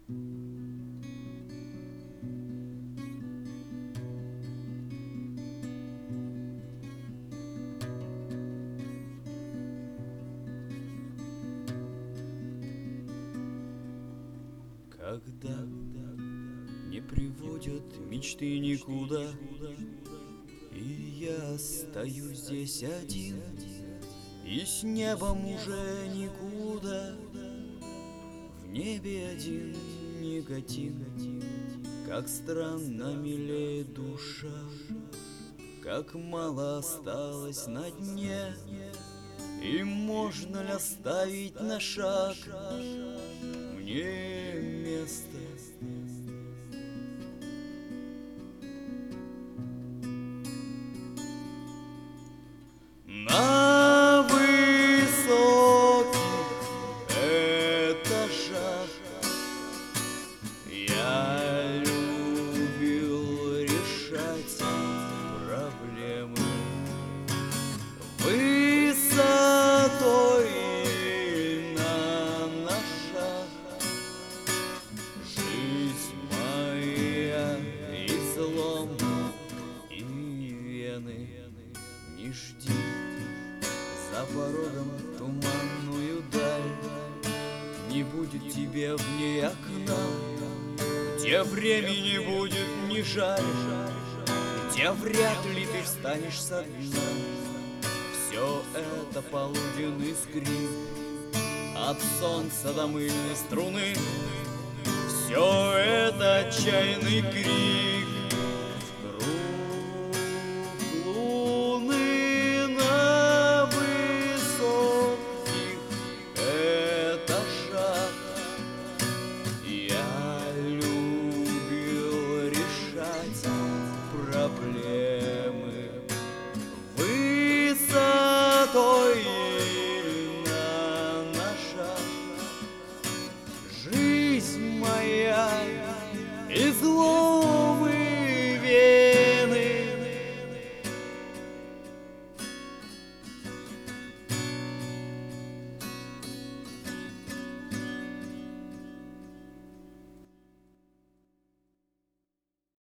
Когда не приводят мечты никуда, и я стою здесь один, и с небом уже никуда. В небе один никотин, как странно милеет душа, как мало осталось на дне, и можно ли оставить на шаг мне место? На высоких этажах я любил решать проблемы высотой на ножах. Жизнь моя излом и вены, не жди за порогом туманную даль, не будет тебе в ней окна, где времени будет не жаль, где вряд ли ты встанешь со дна. Все это полуденный скрип от солнца до мыльной струны, все это отчаянный крик в круг луны. На высоких этажах я любил решать проблемы высотой на ножах. Жизнь моя излом